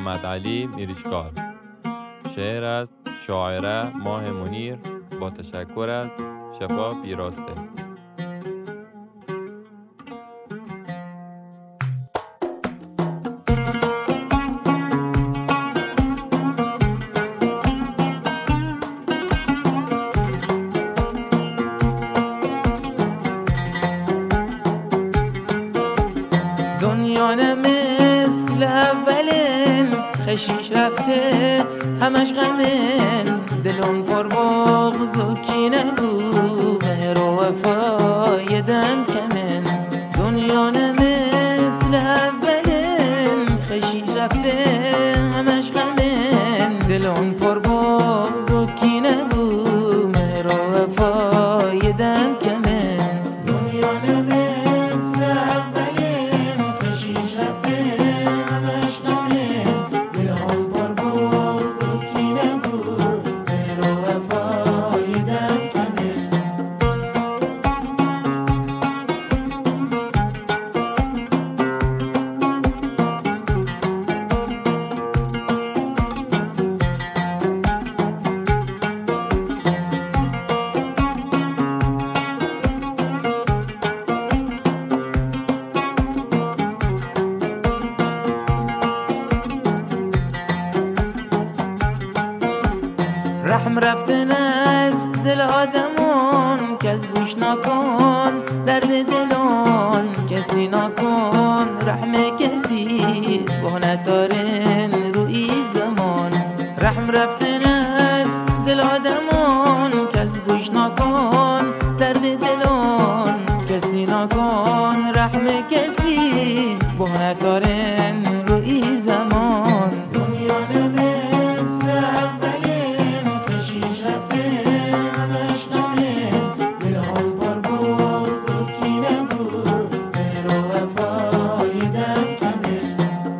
محمد علی میرشکار. شعر از شاعره ماه منیر با تشکر از شفا پیراسته. دنیا مثل اولین خشیش رفته همش غمین، دلم پر بغض و کینه بود، مهر و وفای دم کمین. دنیا مثل اولین خشیش رفته همش غمین، دلم پر بغض و کینه بود، مهر و وفای دم کمین. دنیا مثل اولین خشیش رفته همش غمین، دلم پر بغض و کینه بود، مهر و وفای دم کمین. رحم رفتن از دل آدمون که از گوش نکن، درد دلون کسی نکن، رحم کسی با ندارن روی زمان. رحم رفتن از دل آدمون که از گوش نکن، درد دلون کسی نکن، رحم کسی با ندارن روی زمان. دنیا مثل اولین خشیش رفته همش غمین، دلم پر بغض و کینه بود، مهر و وفای دم کمین.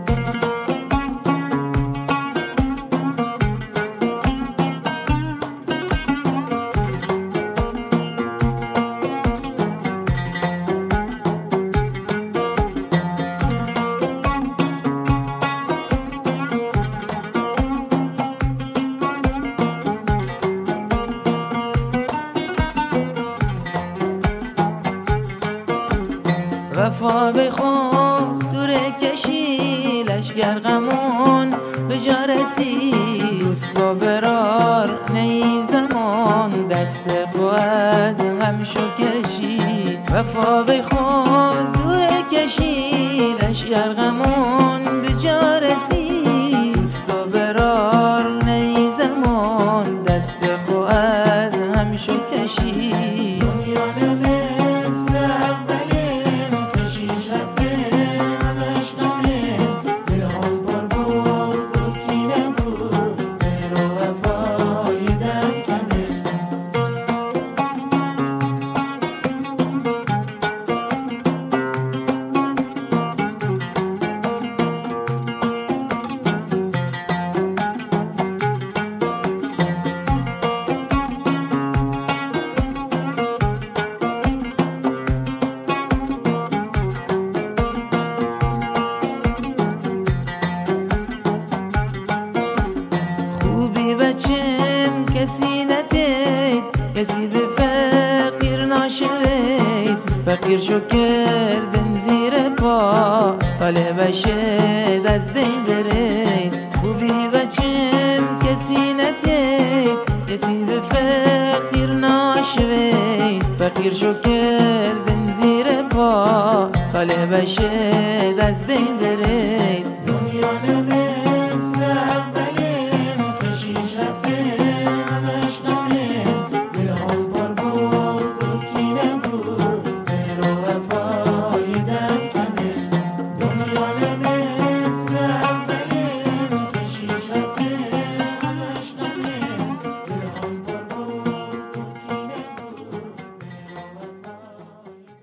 وفا بخواه دوره کشی لشگر غمون به جا رسی، دوست و برار نی زمان، دست خو از غم شو کشی. وفا بخواه دوره کشی لشگر غمون به جا رسی، دوست و برار نی زمان، دست خو از غم شو کشی. دنیا مثل اولین خشیش رفته همش غمین، دلم پر بغض و کینه بود، مهر و وفای دم کمین. خوبی بچم کسی ندید، کسی به فقیر ناشوید، فقیر شو کردن زیر پا، طالب شد از بین برید. خوبی بچم کسی ندید، کسی به فقیر ناشوید، فقیر شو کردن زیر پا، طالب شد از بین برید.